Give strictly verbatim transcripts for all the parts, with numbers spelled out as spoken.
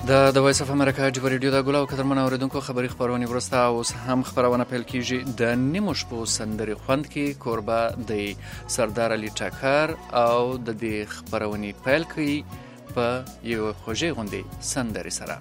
د د وایس اف امریکا جبر ریډیو د ګلاو قدرمن اوریدونکو خبری خبرونه ورسته اوس هم خبرونه پیل کیږي. د نیمو شپو سندري خوند کې کوربه د سردار علي ټکر او د دې خبرونه پیل کوي په یو خوږی غوندي سندري سره.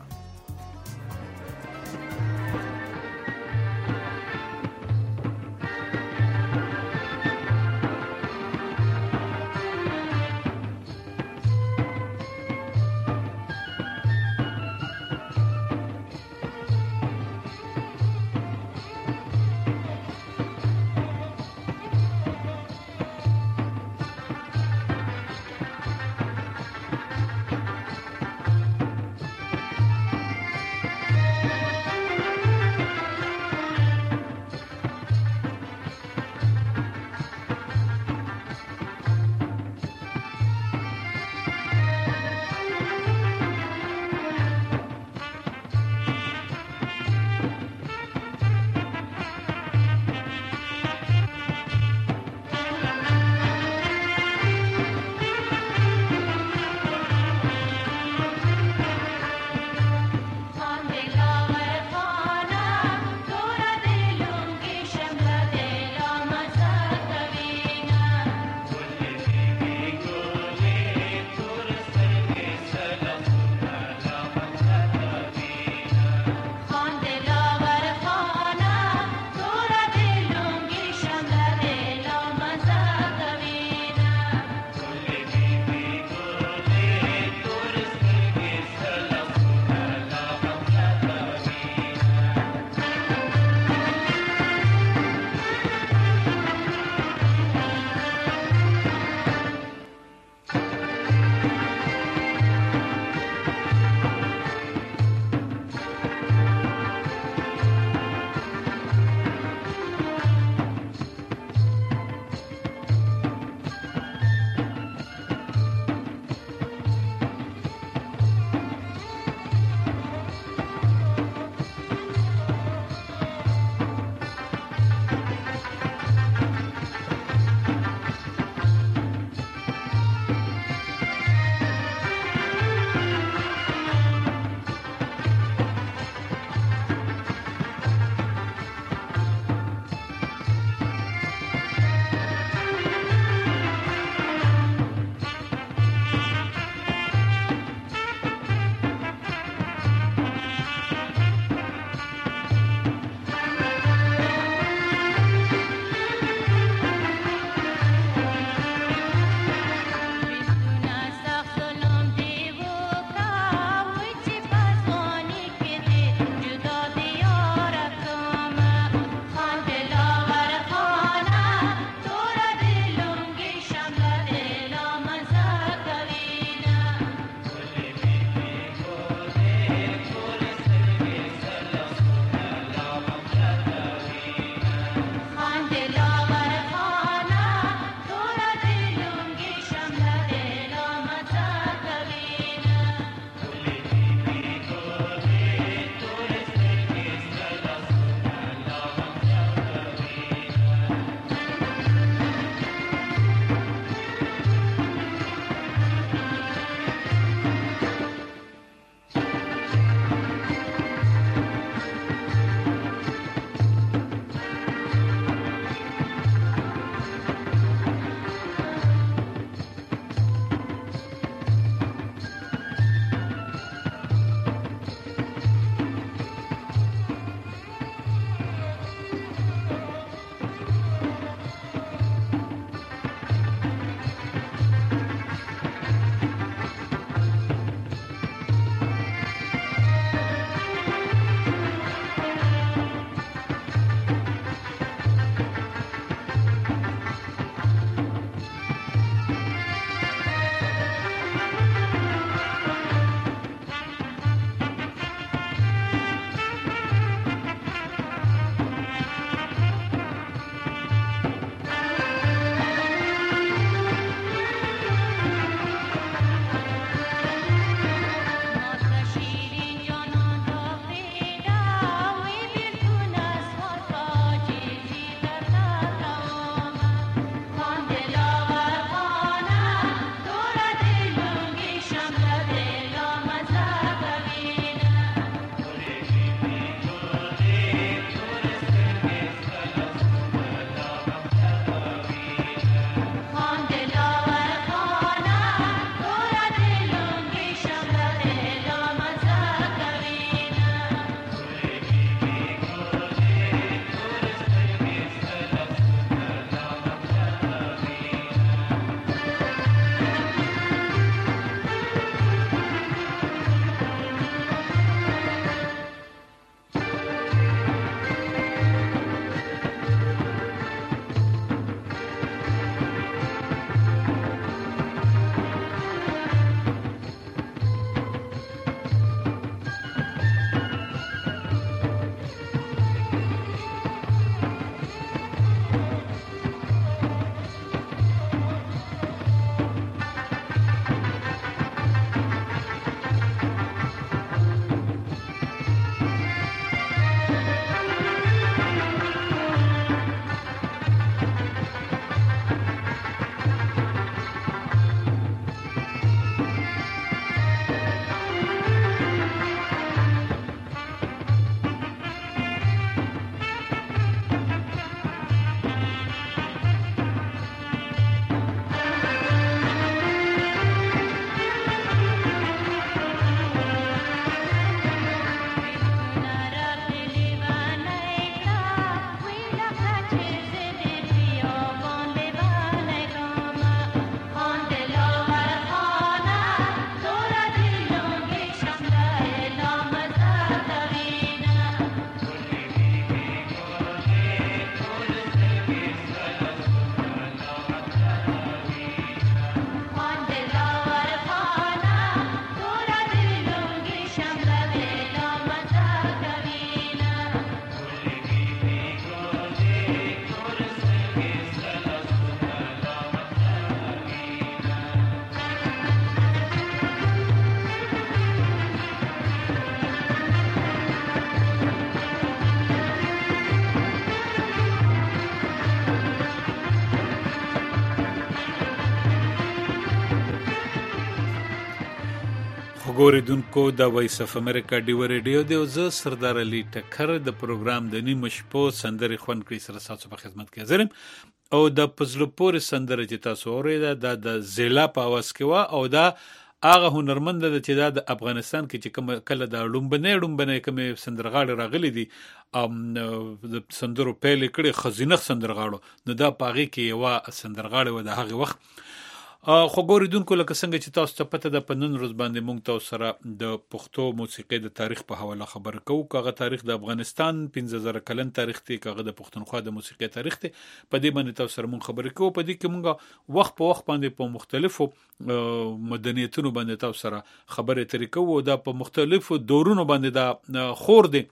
خوګوریدونکو د وایس اف امریکا ډیو ریډیو دی او زه سردار علي ټکر د پروګرام د نیمه شپو سندرې خوند کړي سره تاسو په خدمت کې حاضر او د پزلو پورې سندره چې تاسو اورئ د زیلا په اواز کې وا او دا هغه هنرمند ده چې دا د افغانستان کې چې کوم کله د لومبنه لومبنه کوم سندرغاړي راغلي دي ام د سندرو پیل کړي خزینه سندرغاړو نو دا پاغي کې یو سندرغاړي و د هغه وخت خو ګوریدونکو لکه څنګه چې تاسو ته پته ده په نن ورځ باندې موږ تاسو سره د پښتو موسیقۍ د تاریخ په حواله خبرې کوو کاغه تاریخ د افغانستان پنځه زره کلن تاریخ دی کاغه د پښتونخوا د موسیقۍ تاریخ دی په دې باندې تاسو سره موږ خبرې کوو په دې کې موږ وخت په وخت باندې په مختلفو مدنیتونو باندې تاسو سره خبرې ترې کوو دا په مختلفو دورونو باندې دا خور دی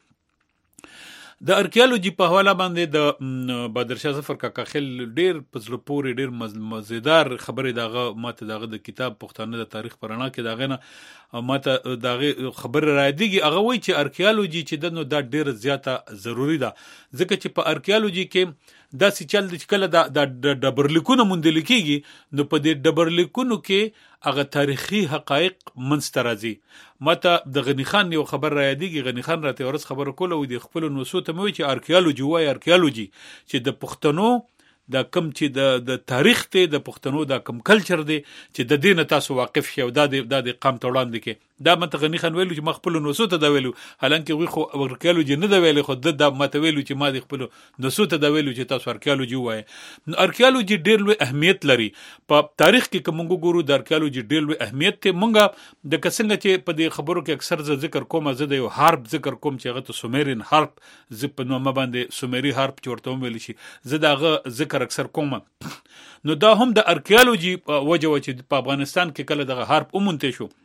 د ارکیالوجي په حواله باندې د بدرشاه ظفر کاکا خیل ډیر پزله پورې ډیر مزیدار خبرې دغه ماته دغه د کتاب پښتانه د تاریخ پرانا کې دغه نه ماته دغه خبر را دیږي هغه وایي چې ارکیالوجي چې د نو دا ډیر زیاته ضروری ده ځکه چې په ارکیالوجي کې دا چې چل د کله د ډبرلیکونو موندل کېږي نو په دې ډبرلیکونو کې هغه تاریخي حقایق منځته راځي ماته د غنی خان یو خبر را یادېږي غنی خان راته ورس خبر کوله و د خپل نوسو ته مې چې ارکیالوجي وای ارکیالوجي چې د پښتنو دا کم چې د د تاریخ ته د پښتنو دا کم کلچر دی چې د دین تاسو واقف شئ او د د قام توړاندې کې دا مت غنی خان ویلو چې مخبل نوسو ته دا ویلو حالانکه وی خو ارکیالوجي نه دا ویلو خو د مت ویلو چې ما د خپل نوسو ته دا ویلو چې تاسو ارکیالوجي وای ارکیالوجي ډیر لوی اهمیت لري په تاریخ کې کوم ګورو د ارکیالوجي ډیر لوی اهمیت ته مونږه د کسنګ چې په دې خبرو کې اکثر ذکر کوم زه د یو حرب ذکر کوم چې هغه ته سومرین حرب ز په نوم باندې سومري حرب چورته ویل شي زه داغه ذکر اکثر کوم نو دا هم د ارکیالوجي وجه چې په افغانستان کې کله دغه حرب اومنته شو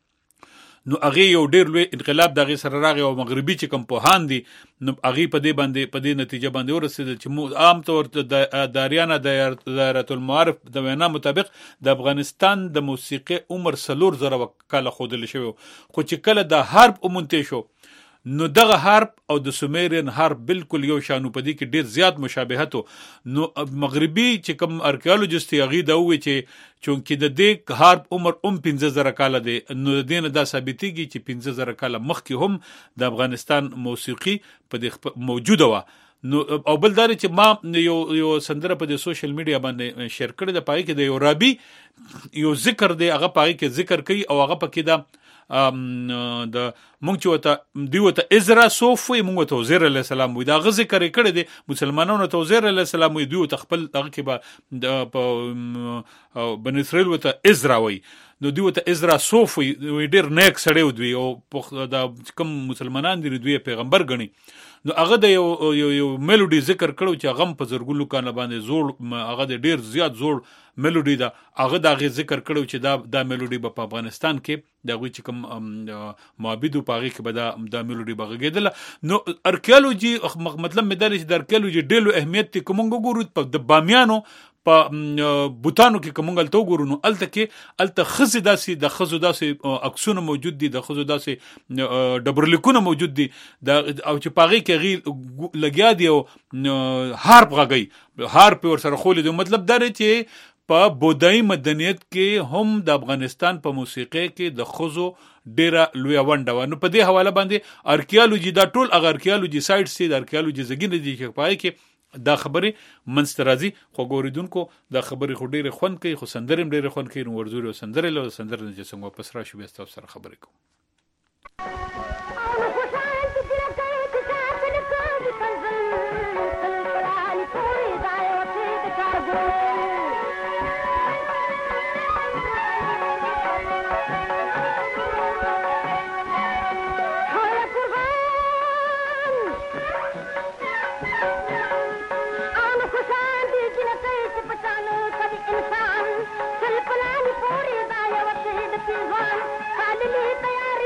نو هغه یو ډیر لوی انقلاب دغه سره راغی او مغربي چې کوم پوهان دي نو هغه په دې باندې په دې نتیجه باندې ورسېد چې عام طور ته د اریانا دایره المعارف د وینا مطابق د افغانستان د موسیقي عمر سلور زره کاله خودل شوی خو چې کله د حرب اومنته شو نو دغه حرب او د سومرین حرب بالکل یو شانو پدې کې ډیر زیات مشابهت نو مغربي چې کوم ارکیالوجست یغي دا وی چې چونکې د دې حرب عمر هم پنځه زره کاله دی نو د دین دا ثابتېږي چې پنځه زره کاله مخکې هم د افغانستان موسیقي په دې موجوده و نو او بل دار چې ما یو یو سندره په د سوشل میډیا باندې شیر کړی د پای کې د یو رابي یو ذکر دی هغه پای کې ذکر کوي او هغه پکې دا ام د مونږ چې وته دی وته ازرا صوفي مونږ ته وزیر علی السلام وي دا غ ذکر کړی دی مسلمانانو ته وزیر علی السلام وي دی ته خپل دغه کې به په بن اسرائیل وته ازرا وي نو دی وته ازرا صوفي ډیر نیک سړی دی او د کوم مسلمانان دی دوی پیغمبر غني نو هغه د یو یو یو میلودي ذکر کړو چې هغه په زرګلو کانه باندې زوړ هغه ډیر زیات زوړ میلودي دا هغه د ذکر کړو چې دا د میلودي په افغانستان کې دغه چې کوم معبد په هغه کې به دا د میلودي بغیدل نو ارکیالوجي مطلب مدارج د ارکیالوجي ډیرو اهمیت کوم ګورو په د بامیانو په بوتانو کې کومنګل تو ګورو نو الته کې الته خزي داسي د خزو داسي عکسونه موجود دي د خزو داسي ډبرلیکونه موجود دي د او چې پاغي کې غي لګیا دی او حرب غږی حرب ور سره خولې دی مطلب دا چې په بودای مدنیت کې هم د افغانستان په موسیقي کې د خزو ډیره لوی ونډه و نو په دې حواله باندې ارکیالوجي دا ټول اگر ارکیالوجي سایټ سي د ارکیالوجي زګینه دي چې پای کې دا خبرې منسترازي خو ګوریدونکو دا خبرې خو ډیره خوند کوي خو سندرم ډیره خوند کوي نو ورزوري او سندره له سندره چې څنګه پس را شو بیا تاسو سره خبرې کوم तैयारी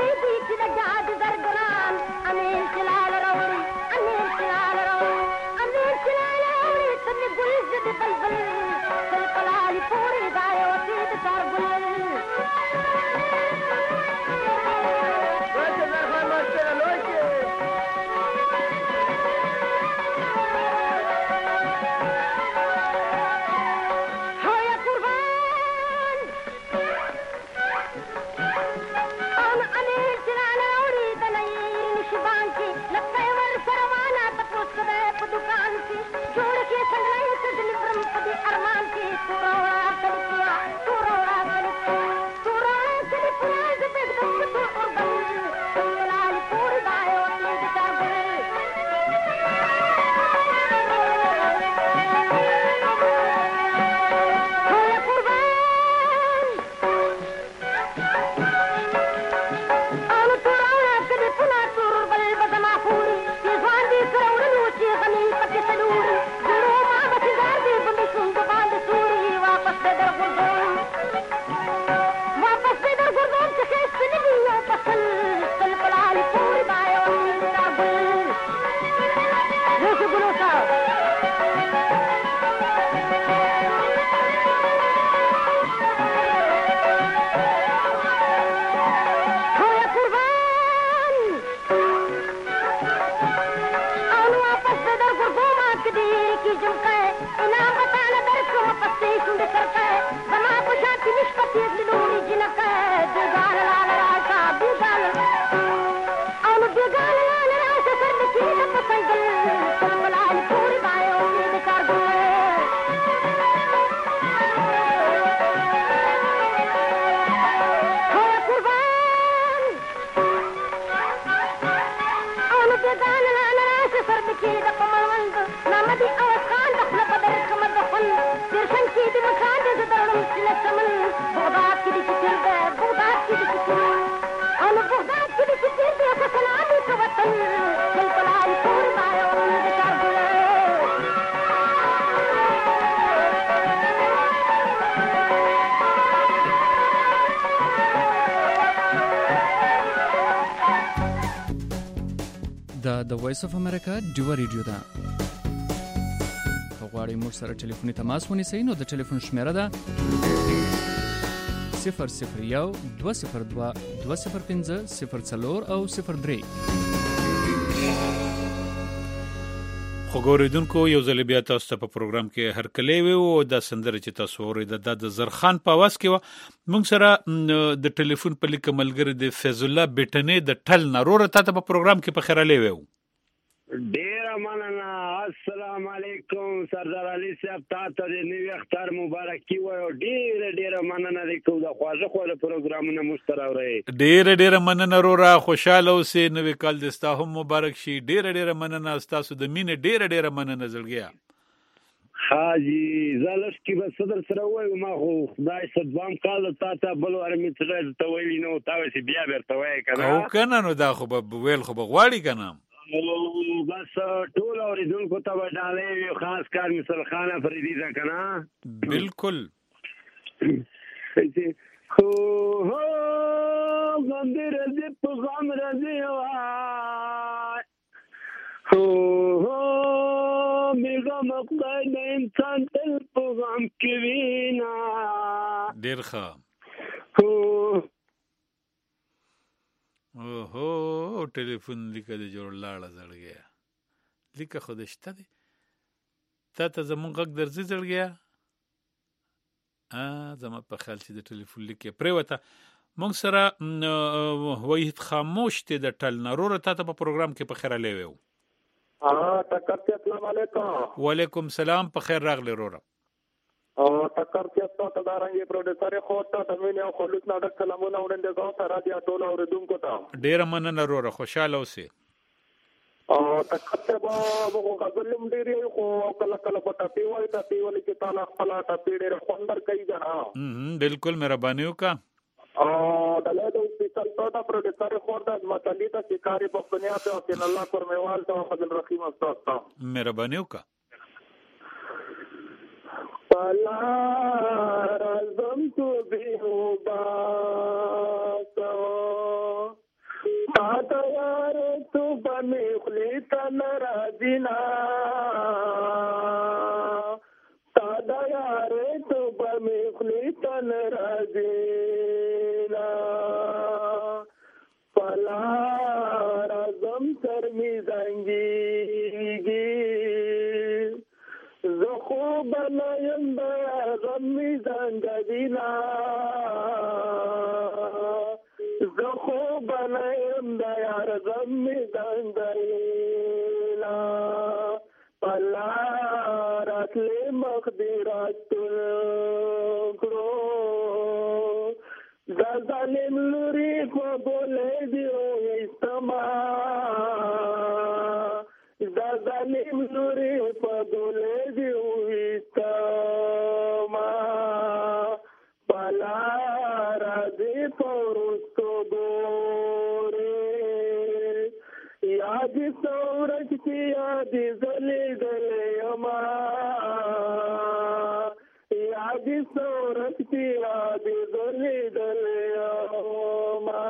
دا د وایس اف امریکا ډیو ریډیو ده. غواړئ موږ سره ټلیفوني تماس ونیسئ نو د ټلیفون شمیره ده صفر صفر یو دوه صفر دوه دوه صفر پنځه صفر څلور او صفر درې. خو ګوریدونکو یو ځل بیا تاسو ته په پروګرام کې هرکلی وي او دا سندره چې تاسو اورئ د د زرخان په आवाज کې و. موږ سره د ټلیفون په لیک ملګری د فیض الله بیٹنې د ټل نارور ته په پروګرام کې په خیراله وي. ډیر مننه. السلام علیکم سردار علي صاحب، تاسو د نوی اختر مبارکي وایو. ډیر ډیر مننه لیکو د خواږه خو پروګرامونه مستراوري. ډیر ډیر مننه رورا، خوشاله اوسئ، نوی کال د تاسو هم مبارک شي. ډیر ډیر مننه تاسو د مینې، ډیر ډیر مننه زړګیا حاجی زالش کی به صدر سره وای ما خو خدای صدام کال تا ته بل ورمې تر ته ویلی نو تاسو بیا ورته وای کنه او کنه نو دا خو به ویل خو به غواړي کنه. بس ټول اوریدونکو ته وډالې خاص کار مثال خانه فریدی ده کنه. بالکل خو هو غم راځي په غم راځي وای خو هو میغه مقدای د انسان تل په غم کې وینا. ډیر ښه. هو اوهو ټلیفون لیکه د جوړ لاړه زړګیا لیکه خو د شته دی تا ته زمونږ غږ درځي زړګیا. زما په خیال چې د ټلیفون لیکه پرېوته. موږ سره وحید خاموش دی د ټل نارور ته په پروګرام کې په خیر علی وو. السلام علیکم. وعلیکم سلام، په خیر راغلی رورا. او تکر چې تاسو ته دارنګي پروډوسر خو ته تمنه او خلوص ناډک سلامونه وړاندې کوم سره دی ټول اوریدونکو ته. ډیر مننه رورا، خوشاله اوسئ. او تکر ته به وګو غزلم ډیری خو کله کله په ټاپی وای ټاپی ولې چې تعالی خپل ټاپی ډیر خوندر کوي جنا. هم بالکل مهرباني وکا. او دلته د سپیشل ټاټا پروډوسر خو د متلی ته شکاري په دنیا ته او ان الله پرمیوال ته فضل رحیم استاد ته مهرباني وکا. پلا رازم تو بیوبا سو تا یار تو بمی خلی تن راجینا تا یار تو بمی خلی تن راجینا پلا رازم سرمی زنگی زخو بنایم دا غمی زنگدینا زخو بنایم دا یار غمی زنگدینا پلا راتلی مقدرات کرو دا ظالم لوری کو بولے دیو استما دا ظالم لوری کو بولے دیو استما پلا راځي پورستو ګورې یاد سورج کی یاد زلې زلې اما یاد سورج کی یاد زلې زلې اما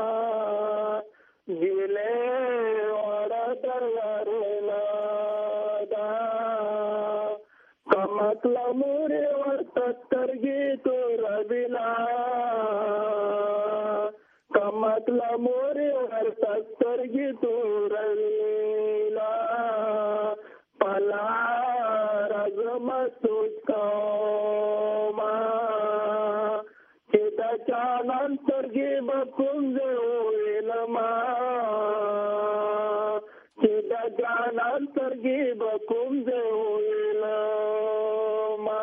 ګلې اورا درلارنا دا کمکلا مورې ورته سترګې تور بلا کمکلا مورې ورته سترګې تور بلا پلا رزما سوچ کوما چې دا چانان سترګې به کوم ځای ویلما چې دا جانان سترګې به کوم ځای ویلما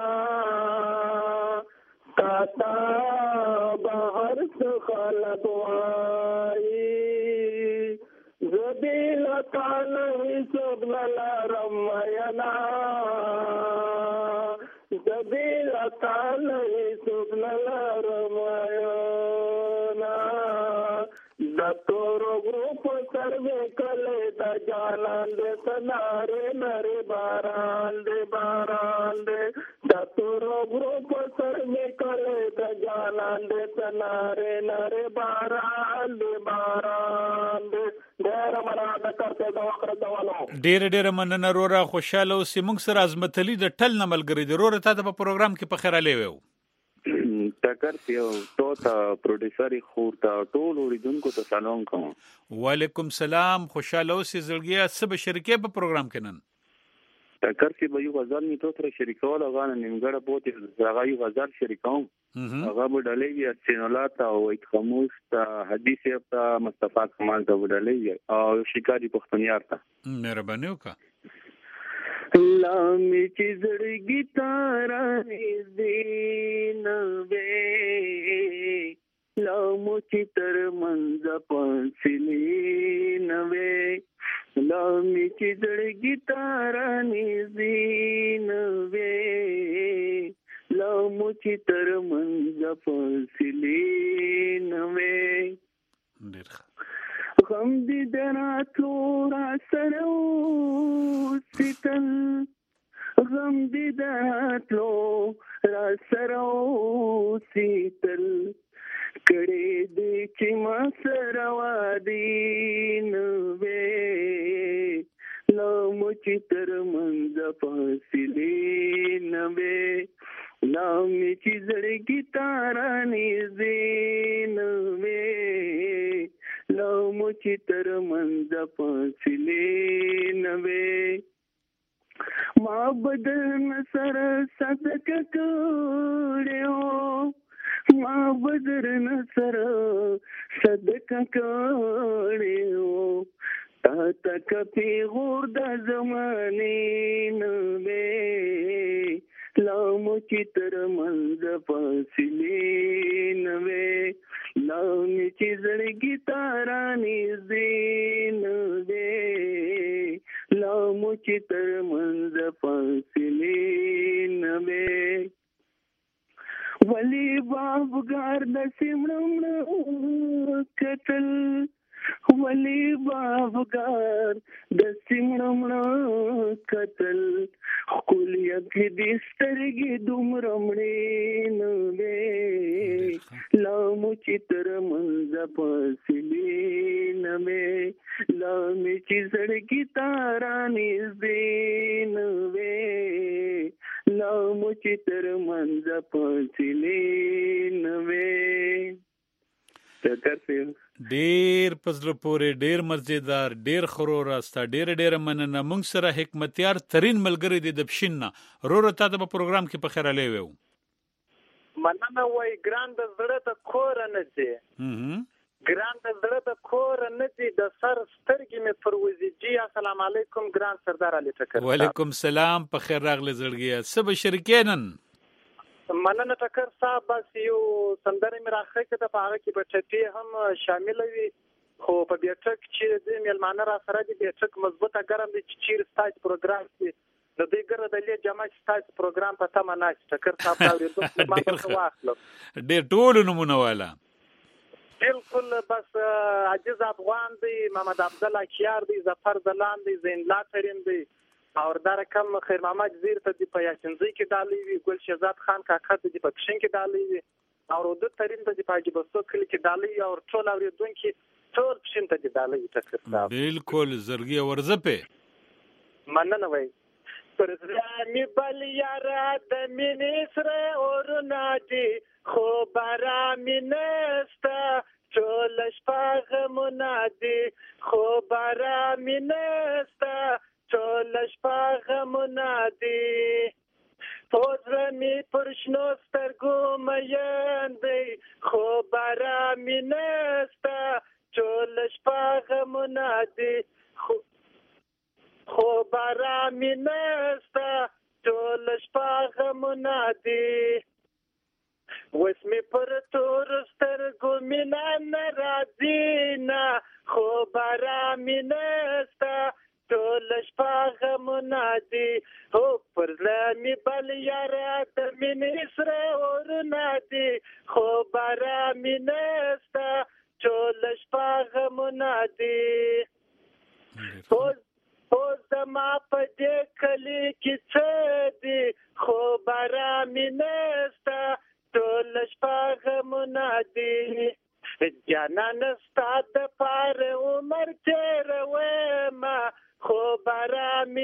کاتا بهر څه خلک وایي زه لکان هیڅوک نه لرم مینا زه لکان هیڅوک نه لرم مینا د تورو ګروپ سر مې کله د جانان دې سناره نره باران دې باران دې د تورو ګروپ سر مې کله د جانان دې سناره نره باران دې باران دې ډېر مراد کرتے د وخت ردولو. ډېر ډېر مننه روره، خوشاله اوسې. موږ سره عظمت علي د ټل نه ملګری دی. روره تا ته په پروګرام کې په خیر علي ویو ټکر یو تو ته پروډوسر خور ته ټول اوریدونکو ته سلام کوم. وعلیکم سلام، خوشاله اوسې زړګیا. څه به شریکې په پروګرام کې نن؟ ټکر کې به یو غزل می تو سره شریکول غواړم، نیمګړه بوتي هغه یو غزل شریکوم. هغه به ډلې چینولات او ایت خاموش ته حدیث ته مصطفی کمال ته ډلې او شکاری پښتونیار ته مهرباني وکړه. لامي چې زړګي تارانې دین وې لامو چې تر منځ پنځلې نوې لامي چې زړګي تارانې دین وې لامو چې تر منځ پنځلې نوې ډېر غم دې دراتلو را سره اوسېدل غم دې دراتلو را سره اوسېدل کړې دې چې ما سره وادي نوې لامو چې تر منځ فاصلې نوې لامې چې زړګي تارانې دې نوې لامو چې تر منځ فاصلې نوې ما بدن سره صدقه کړو ما بدن سره صدقه کړو تا تک پیغور د زمانې نوې لامو چې تر منځ فاصلې نوې لامې چې زړګي تارانې دې نوې لامو چې تر منځ فاصلې نوې ولی بابګار د سیمړم کتل ولی بابګار د سیمړم کتل خپل یې دې سترګې دومره مړې نوې لامو چې تر منځ فاصلې نوې لامې چې زړګي تارانې دې نوې لامو چې تر منځ فاصلې نوې. ډېر پزله پورې، ډېر مزیدار، ډېر خرور استا. ډېر ډېر مننه. موږ سره حکمتیار ترين ملګری دی د پښین نه. روره تا ته په پروګرام کې په خیر علي ویو مننه. وای ګران د زړه ته کور نه دی ګران د زړه ته کور نه دی د سر سترګې مې پروزي جی. السلام علیکم ګران سردار علي ټکر. وعلیکم سلام، په خیر راغلی زړګیا. څه به شریکې نن؟ مننه ټکر صاحب. بس یو سندره مې راخی کړه په هغه کې به ټپې هم شامل وي، خو په بیټک چې د میلمانه را سره دی بیټک مضبوطه ګرم دی چې چیر ستاسو پروګرام کې د دې ګره د لې جمع ستاسو پروګرام په تمه نه ټکر صاحب دا ورته ما په واخلو ډېر ټول نمونه والا بالکل. بس عجز افغان دی، محمد عبد الله کیار دی، ظفر زلان دی، زین لا ترین دی او دا رقم خیر محمد زیر ته دی په یاسنځي کې ډالې وی، ګل شهزاد خان کاکا ته دی په پښین کې ډالې وی او د ترین ته دی په جبسو کلی کې ډالې او ټول اوریدونکو ټول پښین ته دی ډالې ټکر صاحب. بالکل زړګي ورزپه مننه. وای پر ځامي بل یارا د مینې سره اور نادي خو بارا مینستا ټول شپه منادي خو بارا مینستا ټول شپه منادي پوزره می پرشنو سترګو مېندې خو بارا مینستا ټول شپه منادي خو خو بارا مینستا ټول شپه منادي وس می پر تور سترګو مینا ناراضي نه خو بارا مینستا ټول شپه منادي هو پر لمي بل یارا د مینې سره اور نادي خو بارا مینستا ټول شپه منادي. او زما په دې کلی کې څه دي خو بارا مینستا ټول شپه منادي جانا نستا د پار عمر تیر وما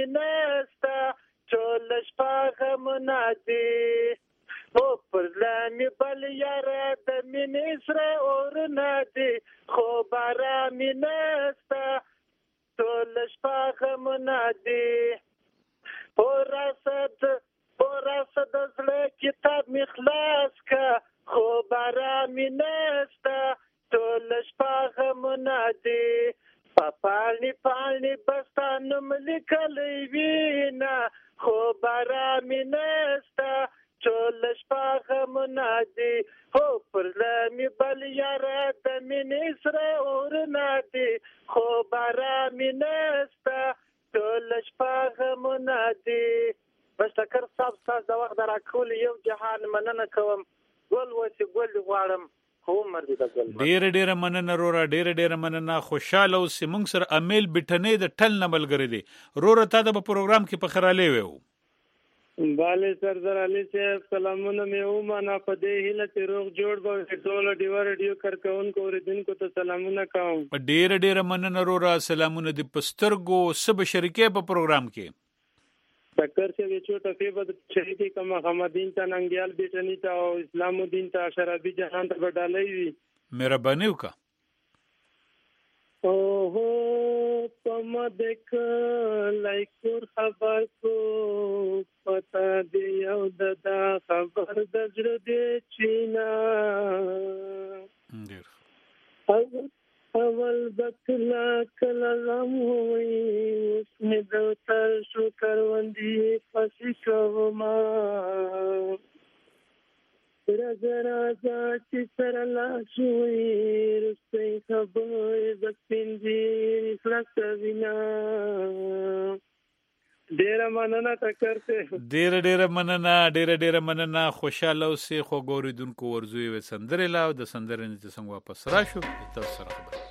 مینستا ټول شپه غمونه دي او پر لامي بل یاره د مینې سره اورونه دي خو باره مینستا ټول شپه غمونه دي او راسد او راسد زړه کتاب می خلاص کا خو باره مینستا ټول شپه غمونه دي پاپالنی پالنی بستانم لیکلی وینا خو باره مینستا ټول شپه غمونه دي هو پر لامي بل یاره د مینې سره اورونه دي خو باره مینستا ټول شپه غمونه دي بشکر صاحب ستاسو د وخت راکول یو جهان مننه کوم ګل وسی ګل غواړم خو مر دې د ګل ډیر ډیر مننه رورا ډیر ډیر مننه خوشاله اوسې موږ سره امیل بټنې د ټل نه ملګری دي رورا تا د پروګرام کې پخراله وو باله سردار علي صاحب سلامونه مې ومنه په دې هیله چې روغ جوړ به ټول ډیو ریډیو کارکونکو اوریدونکو ته سلامونه کوم ډیر ډیر مننه رورا سلامونه د پسترګو سب شریکې په پروګرام کې تکر سے وچو ټفی بد شریکی کما حمدین ته ننګیال بیٹنی ته او اسلام الدین ته شرابي جهان ته بدلای وی مهرباني وکړه او هو پم دک لایکور خبر کو پتا دی یو ددا خبر د زړه دی چینا ډیر اول بکلا کلام ہوئی اس میں دوتر شو کروندی پسی کوما رازا رازا چی سرلا شوئی رسئی خبوئی بکپندی خلق وینا ډیر مننه تکرته ډیر ډیر مننه ډیر ډیر مننه خوشاله اوسې خو ګوریدونکو ورزوي و سندرې لا د سندرې نه څنګه واپس راشو تاسو سره خبرې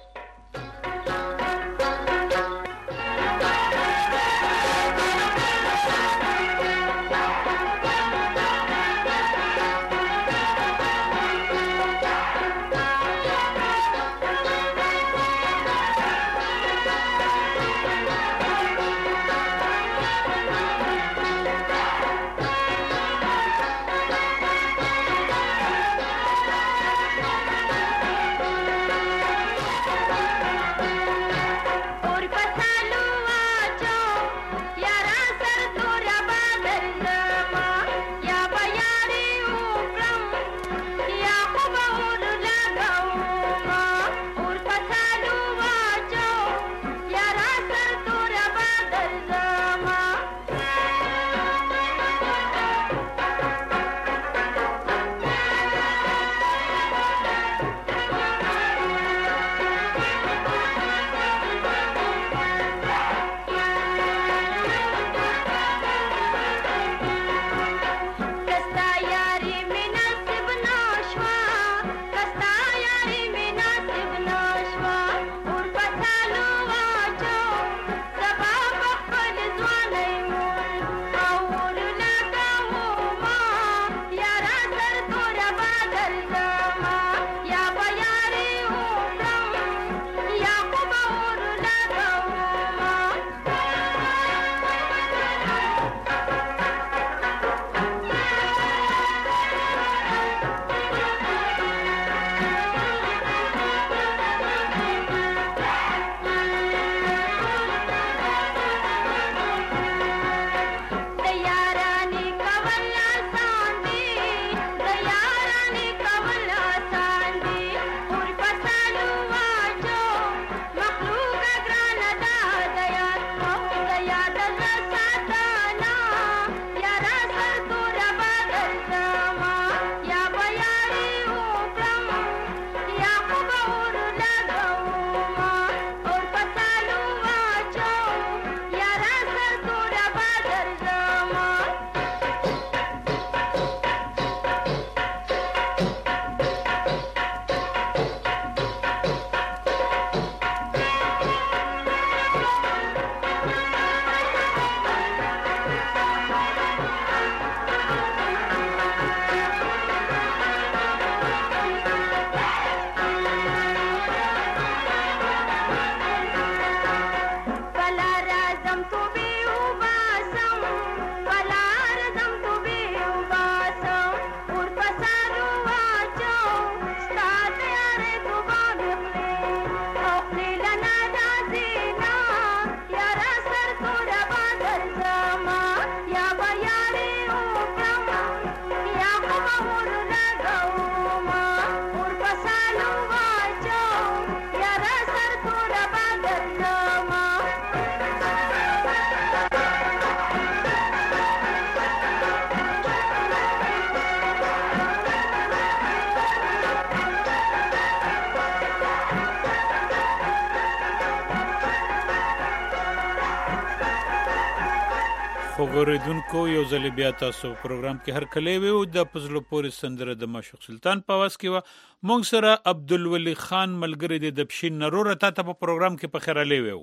خو غوریدونکو یو ځل بیا تاسو پروګرام کې هر کله ویو د پزلو پورې سندره د معشوق سلطان په واس کې و مونږ سره عبدالولی خان ملګری د پښین نرور ته په پروګرام کې په خیره لیوو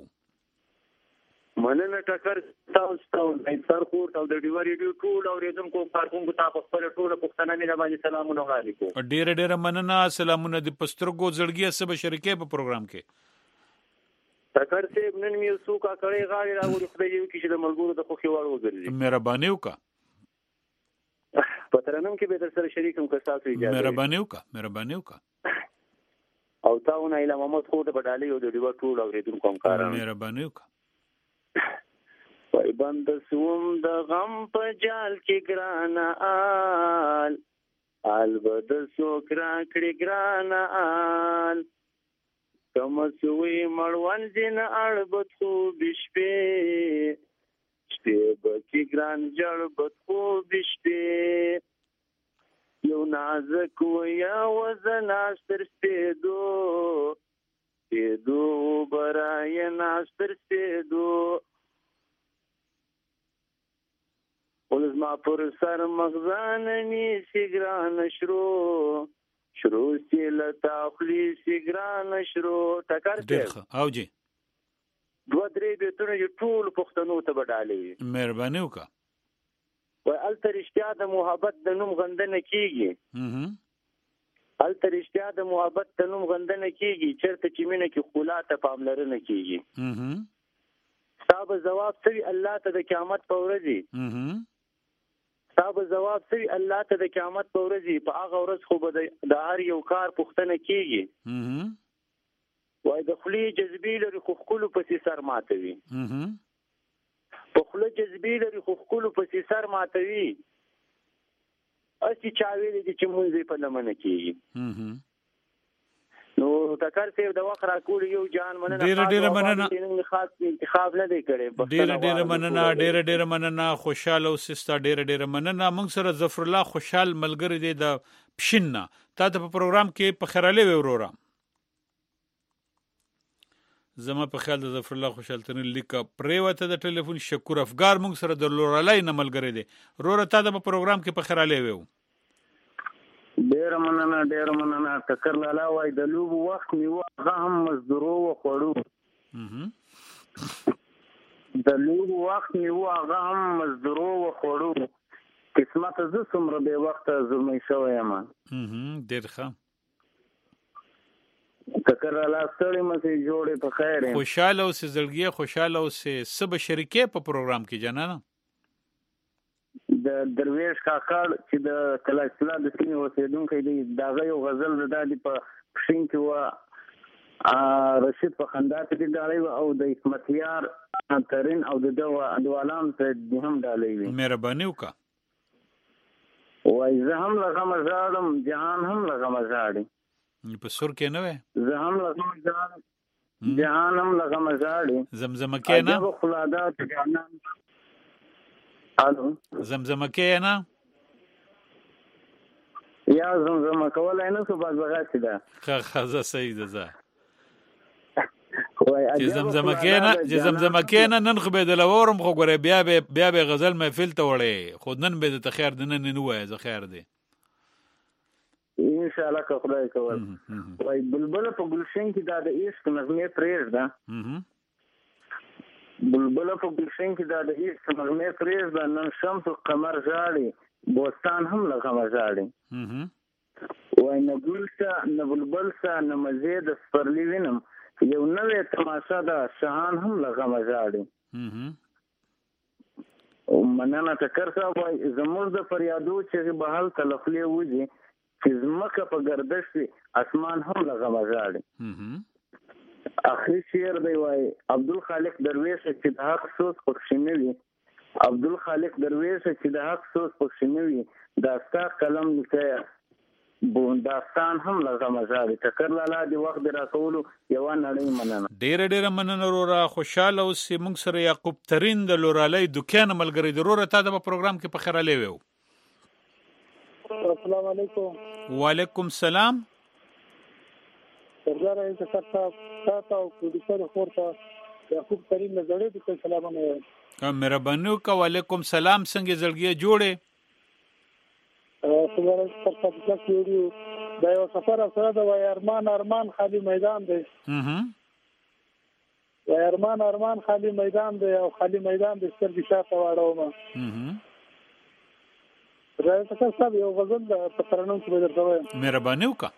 مننه ټکر تاسو ته د سرخورت او د ډیو ریډیو ټول اوریدونکو کارکونکو تاسو خپل ټول پښتنه مې باندې سلامونه علیکم. ډیر ډیر مننه سلامونه د پسترګو زړګي سبا شریکې په پروګرام کې ټکر سیب نن مې سو کا کړي غاړي راوړي خدای یو کې چې د ملګرو د خوخي وړ وګرځي. مهرباني وکړه په ترنم کې به در سره شریکم که تاسو اجازه مهرباني وکړه مهرباني او وکړه تاسو نه اله محمد خوټه په ډالې یو د ډیو ټول اوریدونکو هم کاران مهرباني وکړه وای بند سوم د غم په جال کې ګرانه آل آل بد سو کرا کړي ګرانه آل کم سوی مړوان دین اړبت خو بشپې شپې بکی ګران جړبت خو بشپې یو نازک ویا وزن استر سپیدو سپیدو برای ناستر سپیدو ولز ما پر سر مغزان نیسی ګران شرو شروع سی لتا خلی سی ګران شروع ټکر ډېر او جی دوه درې بیتونه یو ټول پښتنو ته بدالې مهرباني وکړه وای الته رښتیا د محبت د نوم غندنه کیږي هم الته رښتیا د محبت د نوم غندنه کیږي چرته چې مینه کې خلا ته پاملرنه کیږي هم صاحب جواب سوي الله ته د قیامت په ورځ هم صاحب جواب سوي الله ته د قیامت په ورځ په هغه ورځ خو به د هر یو کار پښتنه کیږي هم وای د خلی جذبی لري خو خپل پسې سر ماتوي هم په خلی جذبی لري خو خپل پسې سر ماتوي اسی چا ویلي چې مونږ په لمنه کیږي هم نو تکر سیو د وخت را کول یو جان مننه ډیر ډیر مننه خاص انتخاب نه دی کړی ډیر ډیر مننه ډیر ډیر مننه خوشاله او سستا ډیر ډیر مننه موږ سره ظفر الله خوشحال ملګری دی د پښیننا تا ته په پروګرام کې په خیراله وروره زما په خیال د ظفر الله خوشحال ترین لیکه پریوته د ټلیفون شکر افګار موږ سره د لورالای نه ملګری دی روره تا ته په پروګرام کې په خیراله وو ډیر مننه ډیر مننه ټکر لاله وای د لوب وخت نیو هغه هم مزدورو وخوړو د لوب وخت نیو هغه هم مزدورو وخوړو قسمت ز څومره به وخت زمي شوی ما ډیر ښه ټکر لاله ستړي مې جوړې په خیر خوشاله او سزړګي خوشاله او سب شریکې په پروګرام کې جنانه د درویش کاکړ چې د کلاچلا د سیمې اوسیدونکو دی داغه یو غزل د دادی په پښین کې و رشید په خندا کې ډالۍ او د اسمتیار ترين او د دوا دوالام ته هم ډالۍ وي مهرباني وکړه وای زه هم لغم زاړم جهان هم لغم زاړي په سر کې نه وې زه هم لغم زاړم جهان هم لغم زاړي زمزمه کې نه عجب خلادات جانان الو زمزمه کې نه یا زمزمه کولای نه څه باز بغاتی ده خزه صحیح ده زه وای چې زمزمه کې نه چې زمزمه کې نه نن خو به د لورم خو ګره بیا به بیا به غزل محفل ته وړي خو نن به د خیر د نن نه وای زه خیر دی ان شاء الله که خدای کول وای بلبل په ګلشن کې دا د عشق نغمه پریز ده بلبل په ګلشن کې دا د عشق نغمه پریز ده نن شمس او قمر ژاړي بوستان هم لغم ژاړي وای نه ګلسا نه بلبلسا نه مزید سپرلی وینم یو نوې تماشا ده شهان هم لغم ژاړي مننه ټکر صاحب وای زموږ د فریادو چې بهال تلخلی وځي چې زمکه په گردش وي اسمان هم لغم ژاړي اخري شعر دی وای عبدالخالق درویش چې د حق سوز پښینوي عبدالخالق درویش چې د حق سوز پښینوي داستا قلم لیکه بونداستان هم لغم ژاړي ټکر لاله دی وخت راکولو یو نړۍ مننه ډیر ډیر مننه رورا خوشاله او سیمون سره یعقوب ترين د لورالای دکان ملګری د رورا ته د پروګرام کې په خیراله وو السلام علیکم وعلیکم السلام سردار انتخاب تاسو او پروډوسر خورته یعقوب ترين نظر دې سلامونه مهرباني وکړه. وعلیکم سلام. څنګه زړګي جوړې؟ خبره پر تاسو کېږي دا یو سفر سره د وای ارمان ارمان خالی میدان دی. اها وای ارمان ارمان خالی میدان دی او خالی میدان د سترګې شاته واړو ما. اها راځه تاسو یو غزل په ترنم کې درته وایم. مهرباني وکړه.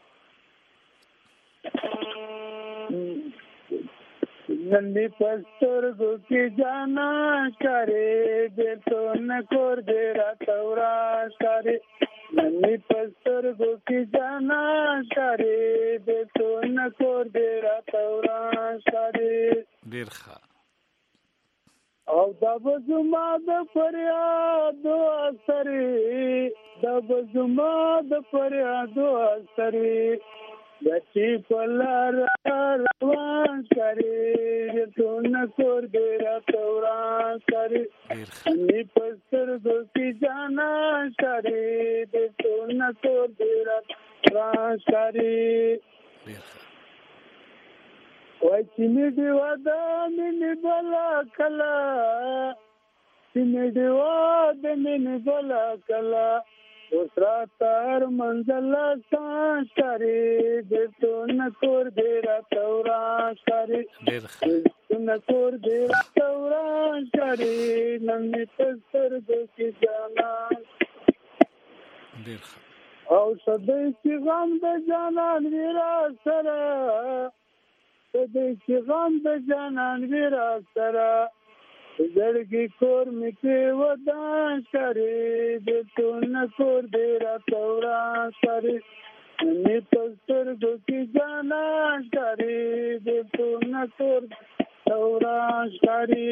नन्ही पस्तर गो की जाना करे दे तो न कोर दे रातौरा करे नन्ही पस्तर गो की जाना करे दे तो न कोर दे रातौरा करे دیرخه او دب زما د فریاد اثرې دب زما د فریاد اثرې بچی پلار روان کری تو نکور دیرا توران کری انی پستر دو کی جانا کری تو نکور دیرا توران کری وای چینی دیوا دا منی بلا کلا چینی دیوا دا منی بلا کلا उसरा तार मंजल सारी दे तो नकोर देरा तौरा सारी तो नकोर देरा तौरा सारी नन्ही पस्तर दो की जाना او सदै की गम द जाना मेरा सरा सदै की गम द जाना मेरा सरा زړګي کور میته ودان کرے دې تو نکور دې را تورا کرے نې پستر دو کی جانا کرے دې تو نکور تورا کرے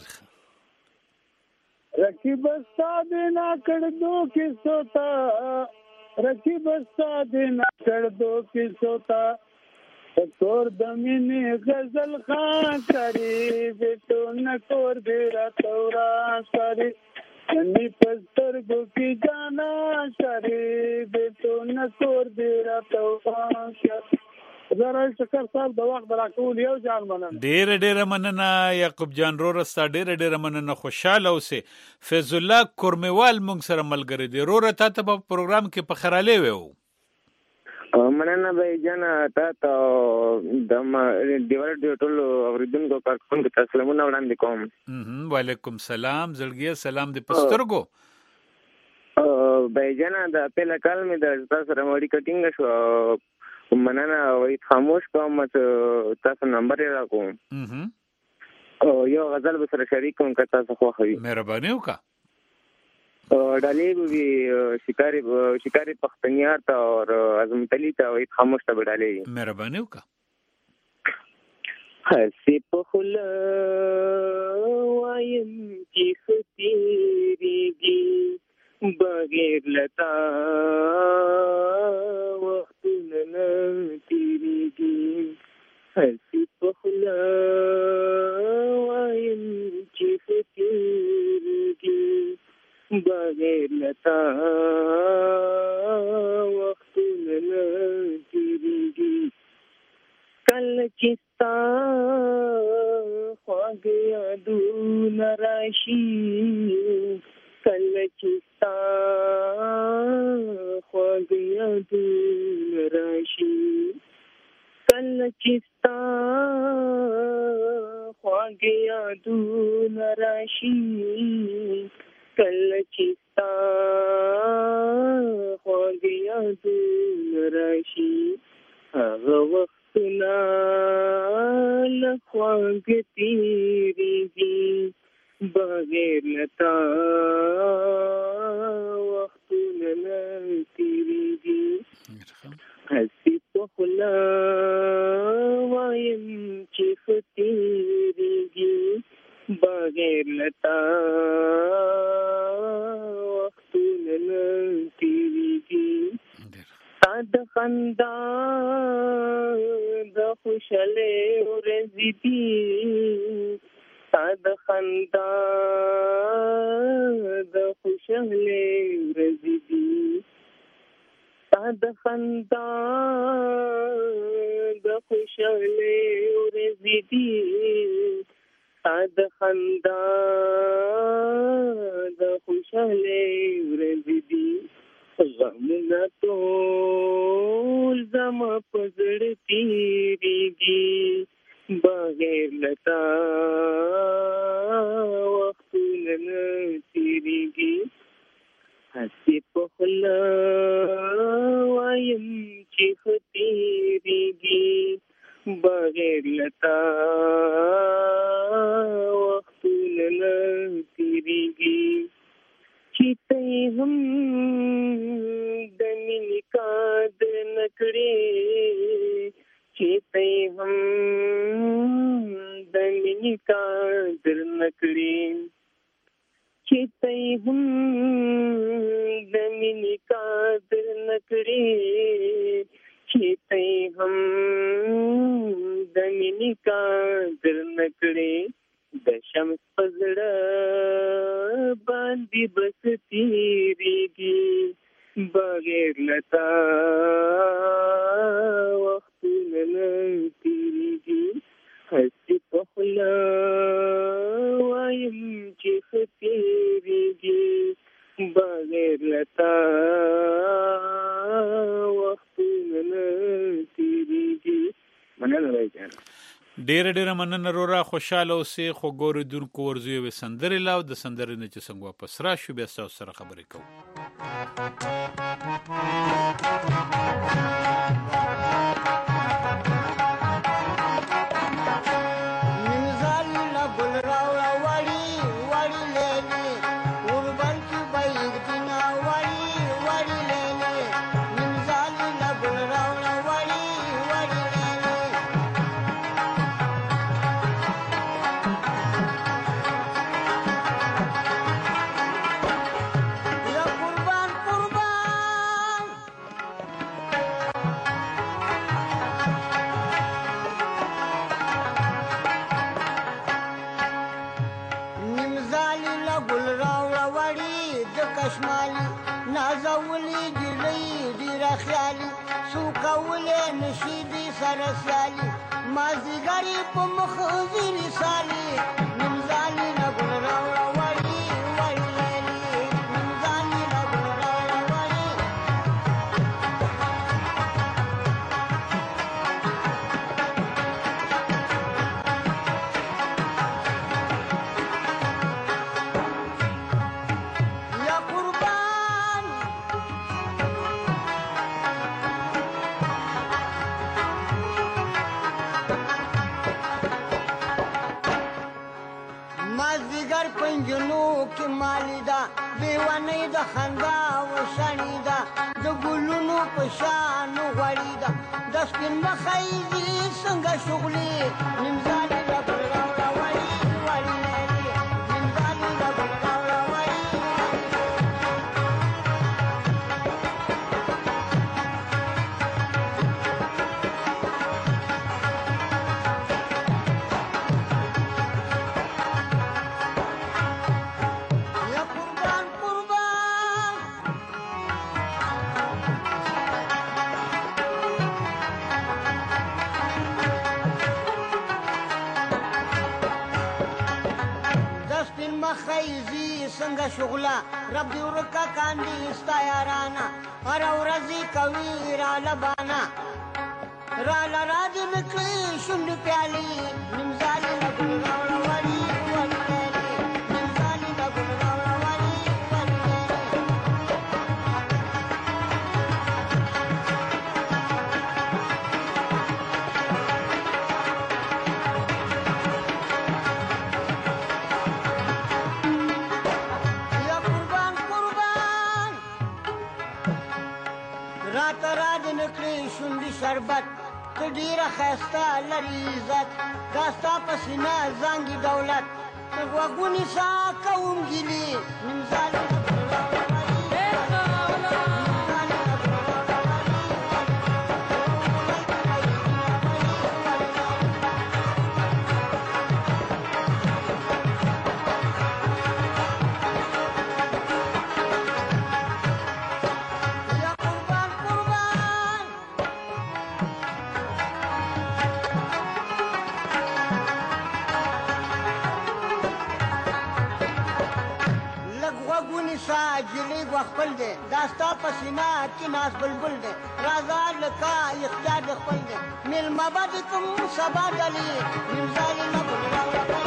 رکی بستا دې نا کړ دو کی سوتا رکی بستا دې نا کړ دو کی سوتا تور دمینی غزل خان کری بیتو نکور دیرا تورا کری ننی پستر گو کی جانا کری بیتو نکور دیرا تورا کری زرا شکر صاحب د وخت راکول یو جان مننه. ډیر ډیر مننه یعقوب جان رو رستا. ډیر ډیر مننه. خوشاله اوسه. فیض الله کورمیوال مونږ سره ملګری دی. رو رتا ته په پروګرام کې په خراله وو. مننه به جنا تا ته د دیوال د ټول اوریدونکو کارکونکو ته سلامونه وړاندې کوم. وعلیکم سلام. زړګي سلام د پسترګو. به جنا د پیله کال می د تاسو سره مړی کټینګ شو. مننه وای خاموش کوم تاسو نمبر راکوم. یو غزل به سره شریک کوم که تاسو خوښوي. مهرباني وکړه. ډالې به شکاری شکاری پختنیار ته او اعظمت علي ته وای خاموش ته ډالې. مهرباني وکړه. هسې په خوله وایم چې ختیریږي بغیر لتا وختونه نه تیریږي. هسې په خوله وایم چې ختیریږي بغیر لتا وختونه نه تیریږي. کله چې ستا خواږه یادونه راشي کله چې ستا خواږه یادونه راشي کله چې ستا خواږه یادونه راشي کله چې ستا خواږه یادونه راشي هغه وختونه له خواږه تېرېږي بغیر لتا وختونه نه تېرېږي. هسې په خوله وایم چې ښه تېرېږي بغیر لتا وختونه نه تېرېږي. ستا د خندا د خوشحالۍ ورځې دي ستا د خندا د خوشحالۍ ورځې دي ستا د خندا د خوشحالۍ ورځې دي د خندا د خوشاله ورځې دي غمونه ټول زما په زړه تېرېږي بغیر لتا وختونه نه تېرېږي هسې په خوله وایم چې ښه تېرېږي بغیر لتا وختونه نه تېرېږي چې ته هم د مینې قدر نه کړې چې ته هم د مینې قدر نه کړې چې ته هم د مینې قدر نه کړې چې ته هم د مینې قدر نه کړې د شمس په زړه باندې بس تېرېږي بغیر لتا وختونه نه تېرېږي هسې په خوله وایم چې ښه تېرېږي بغیر لتا وختونه نه تېرېږي. مننه بھائی. ډیره ډیره مننه رورا، خوشاله اوسې. خو ګورې دونکو ورځو به سندرې لاو د سندرې نه چې څنګه واپس راشو بیا تاسو سره خبرې کوو. سیالي مازیګری په مخ ځینې سالي نمزالي نه ګل راوړه وړي وړي لېلي نمزالي نه ګل راوړه وړي. یا قربان پنجنو کې مالی دا دیوانه د خندا و شانی دا د ګلونو په شان غوړی دا د سپین مخایزي څنګه شغلي نمزالي د ګل راوړه وړي وړي لېلي نمزالي د ګل راوړه وړي. خیزی څنګه شغله رب دی ورکا کاندي ستا یارانا هر ورځي کوي را لبانا را لراج نکړي شونډ پیالي نمزالي د ګل راوړه وړي وړي لېلي نمزالي د ګل راوړه وړي وړي شونډي شربت ته ډیره ښایسته لري عزت دا ستا په سینه زانګي دولت ته غوږونې سا کوم ګیلې نمزالي د ګل راوړه وړي موسی جلی خپل دی دا ستا په سینه کې ناز بلبل دی راځه لکه اختیار د خپل دی میلمه به د کوم سبا ډلې نیمځالې نه بل راوړی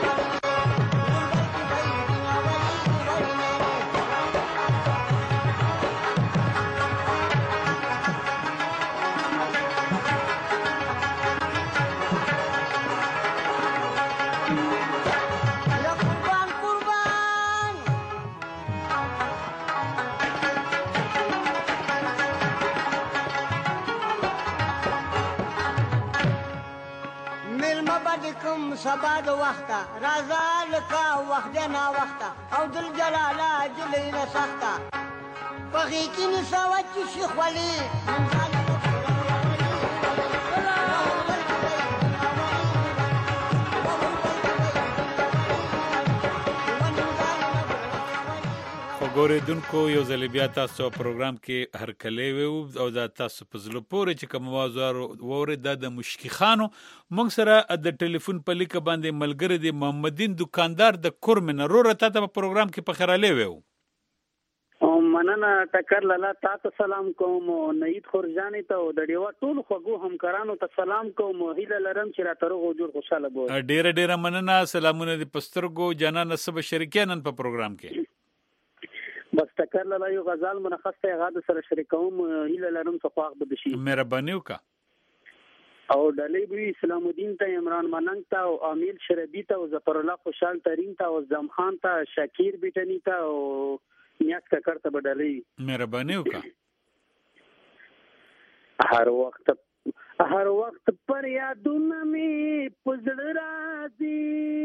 سبا د وخته راځه لکه وخت نه وخته او دل جلاله جلی نه سخته په غېږ کې نیسه وچې شي خولې ګورېدونکو یو ځل بیا تاسو پروګرام کې هرکلی وو او دا تاسو په زړه پورې چې کوم موضوع واورئ دا د مشکي خانو موږ سره د ټلیفون په لیکه باندې ملګری دی محمدین دکاندار د کورمن روره تا ته په پروګرام کې پخرالی وو مننه ټکر لاله تاسو سلام کوم نید خورجانی ته د ډیوا ټول خوګو همکارانو ته سلام کوم هیله لرم چې را ترغو جوړ خوشاله بو ډیره ډیره مننه سلامونه د پسترګو جانان سب شریکانن په پروګرام کې بس ټکر لاله یو غزال منخص ته غاده سره شریکوم هیله لرم چې خواخ بده شي مهرباني وکا او ډلې بي اسلام الدین ته عمران مننګ ته او امیر شربی ته او ظفر الله خوشحال ترین ته او زم خان ته شکیر بیٹنی ته او نیاز کا کرته بدلې مهرباني وکا هر وخت هر وخت پر یادونه می پزړ راځي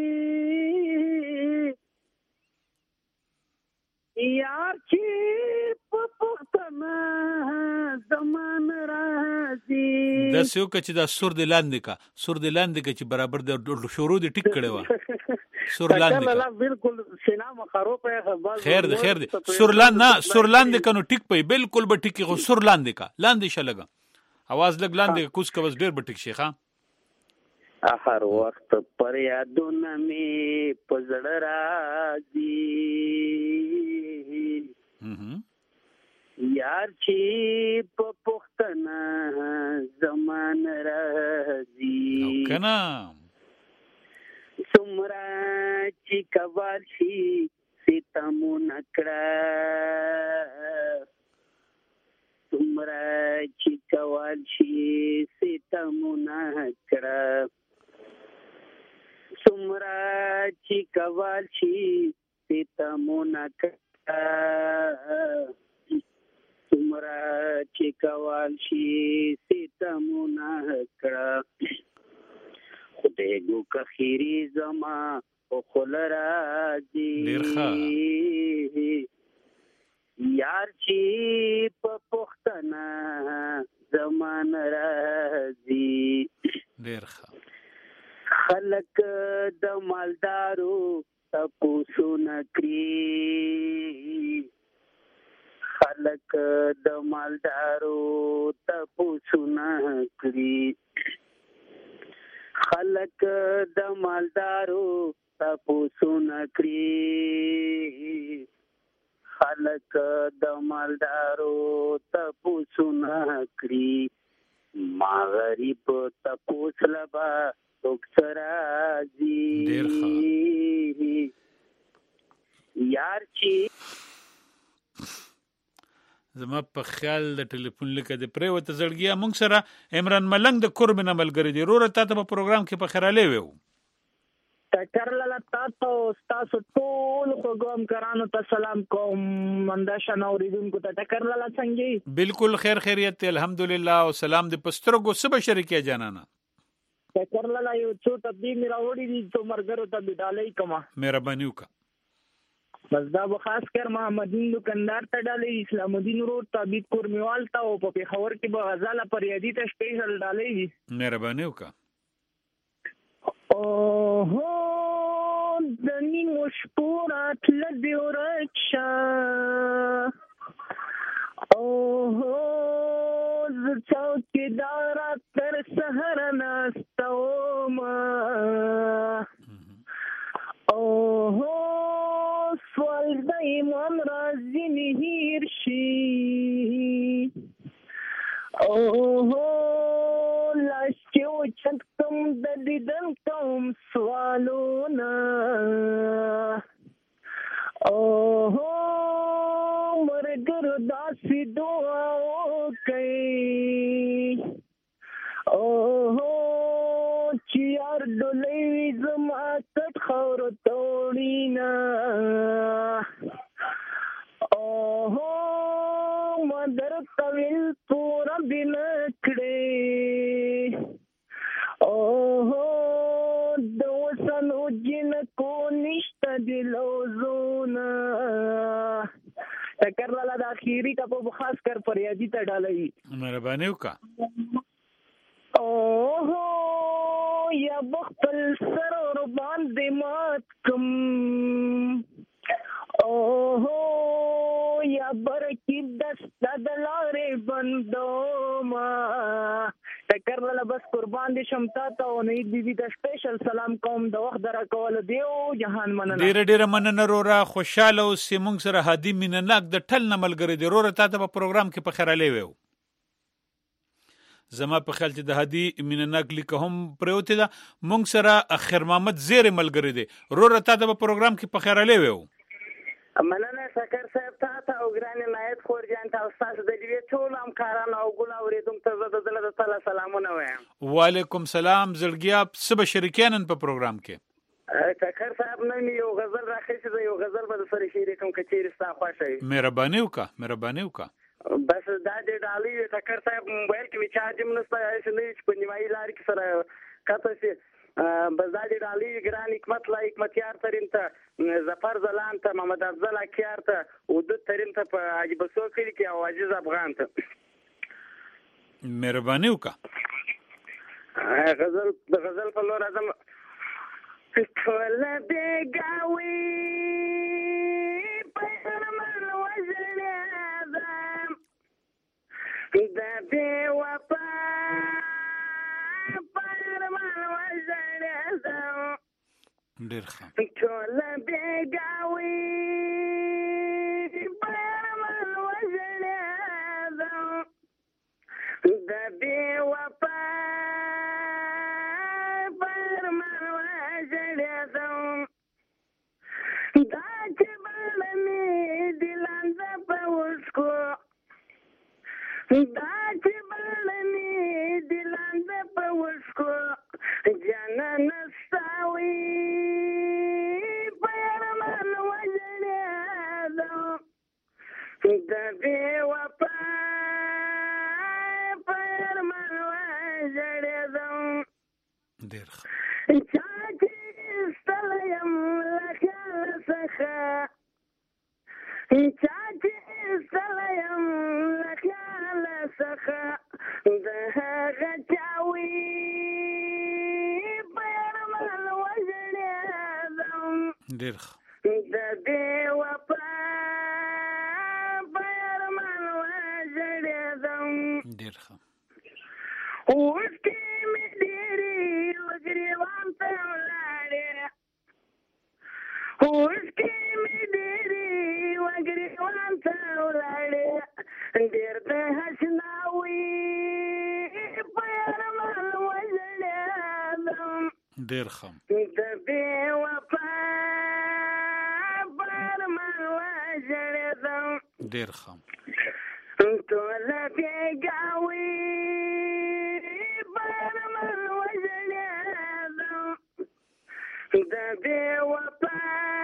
یار چې په پختنه زمان راځي د سیو کچ دا سور د لاندې کا سور د لاندې کا چې برابر د شروع د ټیک کړي وا سور لاندې کا بالکل سینما خروپ ہے خیر د خیر د سور لاندې نه سور لاندې کنو ټیک پي بالکل به ټیک خو سور لاندې کا لاندې شلګه आवाज لګ لاندې کوس کا بس ډیر به ټیک شي ښا هر وخت پر یادونه می پزړ راځي یار چې په پختنه زمان راځي او کنا څومره چې کبال شي ستم نکړه څومره چې کبال شي ستم نکړه څومره چې کبال شي ستم نکړه څومره چې کبال شي ستم نکړه خدای ګو کخيري زما او خلراځي یار چې په پختنه زمان راځي ډیر ښه خلک د مالدارو تاسو نکري خلک د مالدارو تاسو نکري خلک د مالدارو تاسو نکري خلک د مالدارو تاسو نکري ما غریب تاسو لبا توکسرازي یار چی زما په خیال د ټلیفون لیکه د پریوته زړګیا مونږ سره عمران ملنګ د کورمن ملګری دی روره تاسو په پروګرام کې په خیراله وو ټکر لاله تاسو تاسو ټول خوګوم کرانو ته سلام کوم منداشا نوریدونکو ته ټکر لاله څنګه بالکل خیر خیریت الحمدلله او سلام د پسترګو سب شریکه جانانا ټکر لاله یو څو تبدیل میرا وړي دي تو مرګرو ته بدالای کما مهرباني وکړه بس دا به خاص کر محمدین دکاندار ته ډالې اسلام الدین روډ تابید کورمیوال ته او په پیښور کې به غزاله پریادي ته سپیشل ډالې مهرباني وکړه او هو د نیمو شپو راتله دې ورک شه او هو زه څوکیداره تر سهاره ناسته ومه او هو سوال د ایمان را کوم سوالونه اوه مرګر داسې دعا وکړي اوه چې یار ډولې زما کټ خور توړینا اوه مدر طویل پورا بنکړي اوه دوسنو جن کو نشته دلوزونه تکر لاله د اخیری ټپو خاص کر فریادي ته ډالۍ مهرباني وکړه اوه یا بخل سر اور باندې مات کم اوه یا برکی دست دلاره بندوما تکر لاله بس قربان دي شمتا ته او نه دي د سپیشل سلام کوم د وخت درا کول دیو جهان مننه ډیر ډیر مننه رورا خوشاله او سیمونګ سره هادي مینناک د ټل نملګری دی رورا ته په پروګرام کې په خیراله ویو زما په خیال چې د هادي مینناک لیکه هم پروته ده مونږ سره اخر محمد زیر ملګری دی رورا ته په پروګرام کې په خیراله ویو مننه شکر صاحب ته او ګران نایت خور جان ته استاد د دې ټول همکارانو او ګل اوریدونکو ته زړه د الله سلامونه وایم وعلیکم سلام زړګیا سبا شریکانن په پروګرام کې شکر صاحب نن یو غزل راخې چې یو غزل به سره شریکم کچیر ستا خوښه مهرباني وکړه مهرباني وکړه بس دا دې ډالۍ شکر صاحب موبایل کې چارج هم نشته چې په نیمایي لار کې سره کاته شي بزادی ډالۍ ګران حکمت لا حکمتیار ترین ته ظفر زلان ته محمد افضل اکیار ته ودود ترین ته په عجیب سو کلی کې او عزیز افغان ته مهرباني وکړه غزل د غزل په لور اعظم ټول بیګاوي پیغمبر وزن اعظم د بی وفا ډیر ښه ټول بیګاوي پیغمبر وزن اعظم د بی وفا پیغمبر وزن اعظم دا چې بلمې دلند په وسکو دا چې بلمې دلند په وسکو جنن ساوي پیغمبر وزن اعظم د بی وفا پیغمبر وزن اعظم ډیر ښه چاچی ستلیم لخیال څخه چاچی ستلیم لخیال څخه د هغه چاوي پیغمبر وزن اعظم ډیر ښه د بی وفا پیغمبر وزن اعظم ډیر ښه اوس کې مې ډېرې وګریوان ته ولاړې اوس کې مې ډېرې وګریوان ته ولاړې ډېر د حسناوي پیغمبر وزن اعظم ډیر ښه د بی وفا پیغمبر وزن اعظم ډیر ښه ټول بیګاوي پیغمبر وزن اعظم د بی وفا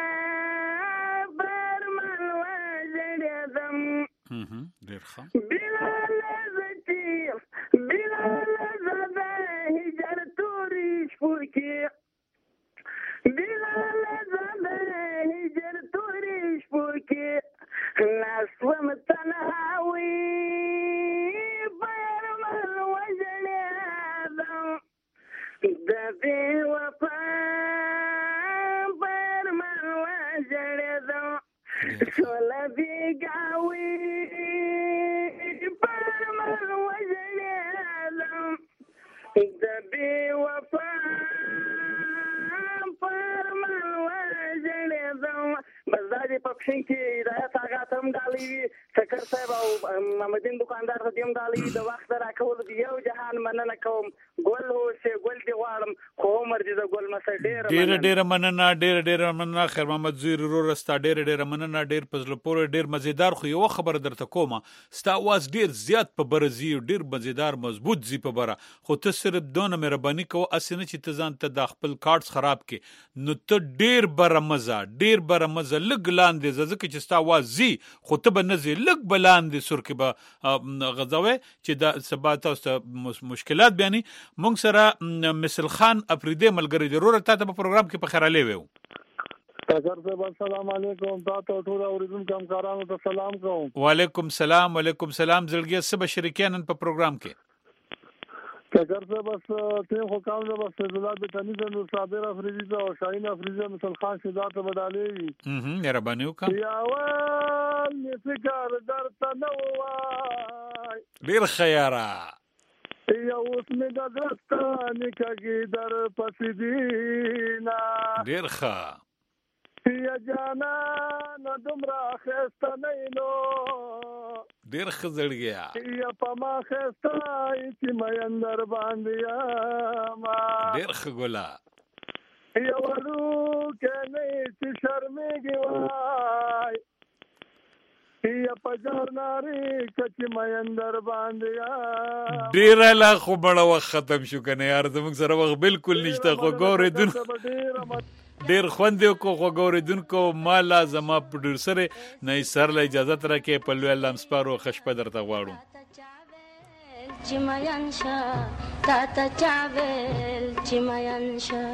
پیغمبر وزن اعظم ډیر ښه بلال زتی بلال زده هجر توري شپو کې بلال زده هجر توري شپو کې ناسوم تنهاوي پیغمبر وزن اعظم د بی وفا پیغمبر وزن اعظم ټول بیګاوي پیغمبر وزن اعظم د بی وفا پیغمبر وزن اعظم بس دا دې په پښین کې هدایت آغا ته هم ډالۍ وي، سکر صاحب او محمدین دکاندار ته هم ډالۍ وي. د وخت راکولو د یو جهان مننه کوم. ګل هوسه ګل دې غواړم خو عمر دې د ګل مسه ډېر ډېر ډېر مننه ډېر ډېر مننه. خیر محمد زوی ورور رستا ډېر ډېر مننه. ډېر پزله پورې ډېر مزیدار. خو یو خبر درته کومه، ستا आवाज ډېر زیات په برزي ډېر مزیدار مضبوط زی په بره، خو ته صرف دونه مهرباني کوه اسنه چې ته ځان ته د خپل کارت خراب کې، نو ته ډېر بره مزه ډېر بره مزه لګ لاندې ځکه چې ستا आवाज زی خو ته به نزي لګ بلاندې سر کې به غځوي چې دا سبا تاسو مشکلات بیانې. مونږ سره مثل خان افریدی ملګری ضرور ته په پروګرام کې په خیراله ویو. تاګر صاحب السلام علیکم. تاسو ټول اوریدونکو همکارانو ته سلام کوم. وعلیکم سلام. وعلیکم سلام. زړګي سبا شریکانن په پروګرام کې. تاګر صاحب بس ته خو کام ده بس زلال به تنی د صابر افریدی او شاهین افریدی مثل خان شدات بدالي. هم مهرباني وکړه. یا ول می فکر درته نو وای ډیر خیاره یا اوس می د درستانه کګی در پسې دینا ډیر ښه یا جانا نه دومره خسته نه نو ډیر ښه زړګیا یا پما خسته چې مې اندر باندې ما ډیر ښه ګولا یا ورو کې نه چې شرمېږي وای یا پجار ناری کچ مې اندر باندې ډیر لا خو بڑا وخت ختم شو کنه یار زموږ سره وخت بالکل نشته خو ګورې دن ډیر خوند کو خو ګوریدونکو مالا زما پروډوسر نه سر له اجازه تر کې په لوی لام سپارو خشپه درته غواړم چې مېن شه تا ته چاویل چې مېن شه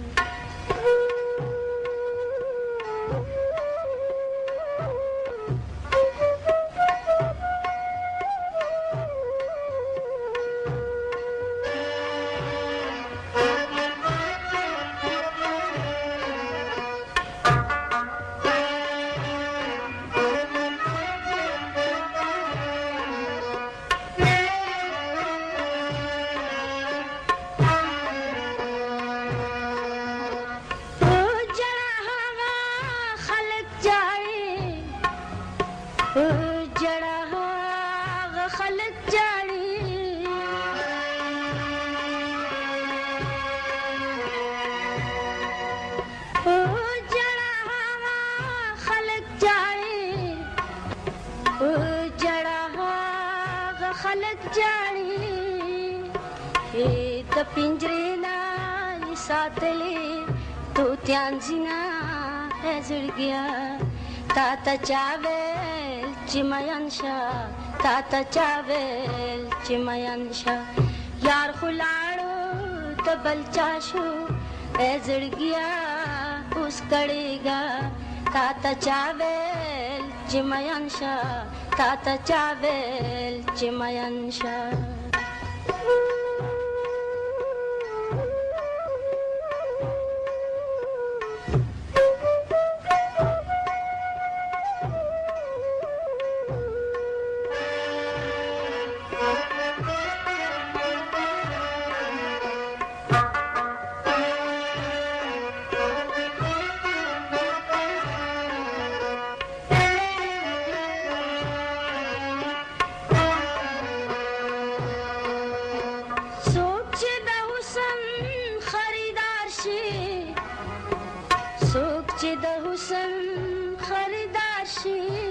पिंजरे सातले तो त्यांजिना हेजडग्या ताता चावेल चिमयांशा ताता चावेल चिमयांशा यार खुलाड़ो तबलचाशो हेजडग्या उस कड़ेगा ताता चावेल चिमयांशा ताता चावेल चिमयांशा چې د حسن خریدار شي